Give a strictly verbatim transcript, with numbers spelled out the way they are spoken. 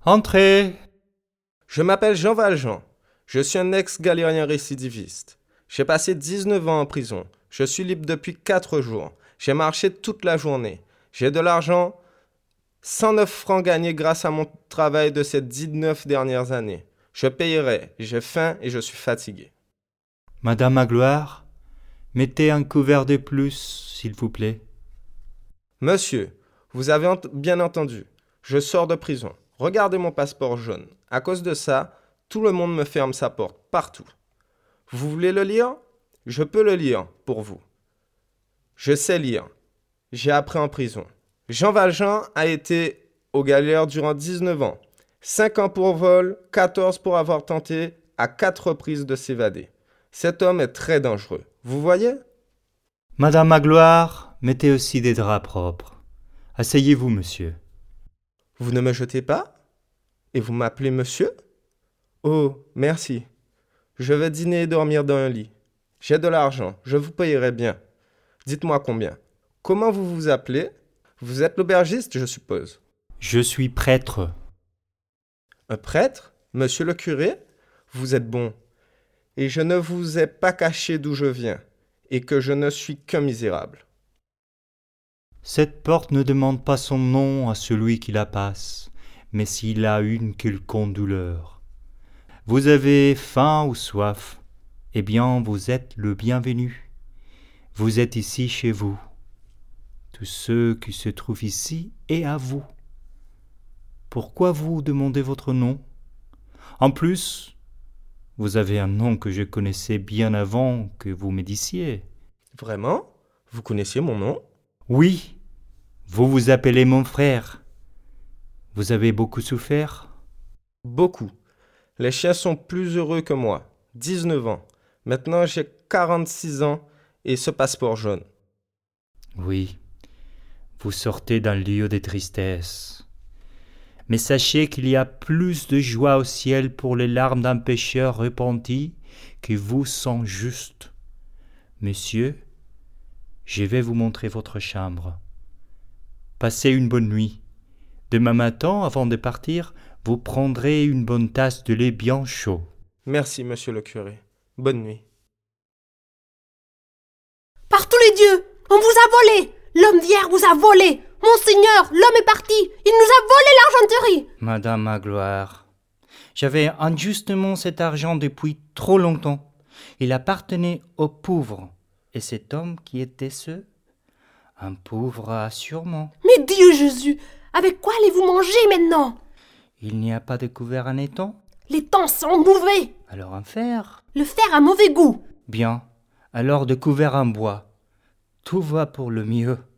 Entrez. Je m'appelle Jean Valjean. Je suis un ex-galérien récidiviste. J'ai passé dix-neuf ans en prison. Je suis libre depuis quatre jours. J'ai marché toute la journée. J'ai de l'argent, cent neuf francs gagnés grâce à mon travail de ces dix-neuf dernières années. Je payerai. J'ai faim et je suis fatigué. Madame Magloire, mettez un couvert de plus, s'il vous plaît. Monsieur, vous avez ent- bien entendu. Je sors de prison. Regardez mon passeport jaune. À cause de ça, tout le monde me ferme sa porte, partout. Vous voulez le lire? Je peux le lire pour vous. Je sais lire. J'ai appris en prison. Jean Valjean a été aux galères durant dix-neuf ans. cinq ans pour vol, quatorze pour avoir tenté à quatre reprises de s'évader. Cet homme est très dangereux. Vous voyez? Madame Magloire, mettez aussi des draps propres. Asseyez-vous, monsieur. Vous ne me jetez pas? Et vous m'appelez monsieur? Oh, merci. Je vais dîner et dormir dans un lit. J'ai de l'argent, je vous payerai bien. Dites-moi combien. Comment vous vous appelez? Vous êtes l'aubergiste, je suppose. Je suis prêtre. Un prêtre? Monsieur le curé? Vous êtes bon. Et je ne vous ai pas caché d'où je viens, et que je ne suis qu'un misérable. Cette porte ne demande pas son nom à celui qui la passe, mais s'il a une quelconque douleur. Vous avez faim ou soif, eh bien vous êtes le bienvenu. Vous êtes ici chez vous. Tout ce qui se trouve ici est à vous. Pourquoi vous demandez votre nom? En plus, vous avez un nom que je connaissais bien avant que vous me dissiez. Vraiment? Vous connaissiez mon nom? Oui, vous vous appelez mon frère. Vous avez beaucoup souffert? Beaucoup. Les chiens sont plus heureux que moi. dix-neuf ans. Maintenant, j'ai quarante-six ans et ce passeport jaune. Oui, vous sortez d'un lieu de tristesse. Mais sachez qu'il y a plus de joie au ciel pour les larmes d'un pécheur repenti que vous sans juste. Monsieur, je vais vous montrer votre chambre. Passez une bonne nuit. Demain matin, avant de partir, vous prendrez une bonne tasse de lait bien chaud. Merci, monsieur le curé. Bonne nuit. Par tous les dieux, on vous a volé! L'homme d'hier vous a volé! Monseigneur, l'homme est parti! Il nous a volé l'argenterie! Madame Magloire, j'avais injustement cet argent depuis trop longtemps. Il appartenait aux pauvres. Et cet homme qui était ce? Un pauvre assurément. Mais Dieu Jésus, avec quoi allez-vous manger maintenant? Il n'y a pas de couvert en étang? Les temps sont mauvais! Alors un fer? Le fer a mauvais goût! Bien, alors de couvert en bois. Tout va pour le mieux.